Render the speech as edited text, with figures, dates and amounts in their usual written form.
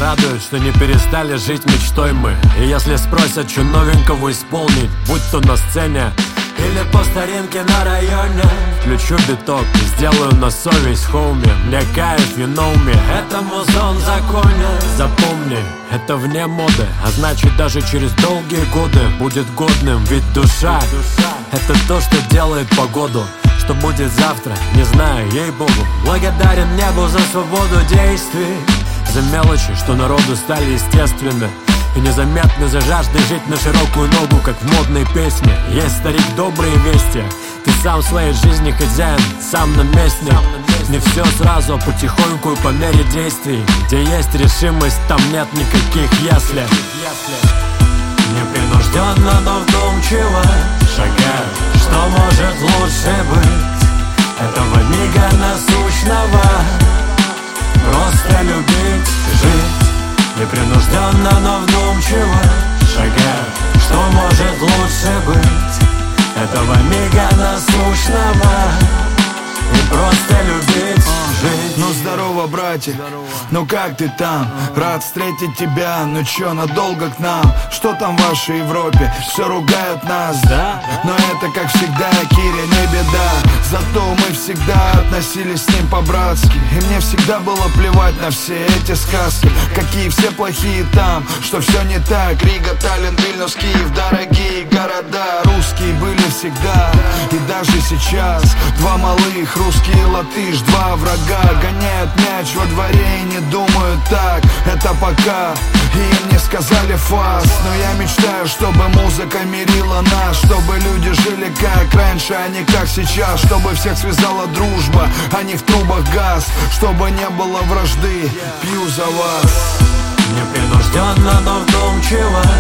радует, что не перестали жить мечтой мы. И если спросят, что новенького исполнить, будь то на сцене или по старинке на районе, включу биток и сделаю на совесть, хоуми. Мне кайф, you know me, это музон в законе. Запомни, это вне моды, а значит даже через долгие годы будет годным. Ведь душа — это то, что делает погоду. Что будет завтра, не знаю, ей-богу. Благодарен небу за свободу действий, за мелочи, что народу стали естественны и незаметны, за жаждой жить на широкую ногу, как в модной песне. Есть, старик, добрые вести. Ты сам в своей жизни хозяин, сам наместник. Не все сразу, а потихоньку и по мере действий. Где есть решимость, там нет никаких «если». Непринужденно, но вдумчиво шагаю, что может лучше быть этого мига насущного. Просто любить, жить. Непринужденно, но вдумчиво шагаю, что может лучше быть этого мига насущного. И просто любить, жить. Ну здорово, братья, ну как ты там? Рад встретить тебя, ну чё, надолго к нам? Что там в вашей Европе? Все ругают нас, да? Но это как всегда, Кири, не беда. Зато мы всегда относились с ним по-братски. И мне всегда было плевать на все эти сказки. Какие все плохие там, что все не так. Рига, Таллин, Вильнюс, Киев, дорогие города. Русские были всегда и даже сейчас. Два малых, русский и латыш, два врага. Гоняют мяч во дворе и не думают так. Это пока, и им не сказали фас. Но я мечтаю, чтобы музыка мирила нас. Чтобы люди жили как раньше, а не как сейчас. Чтобы всех связала дружба, а не в трубах газ. Чтобы не было вражды, пью за вас. Непринужденно, но вдумчиво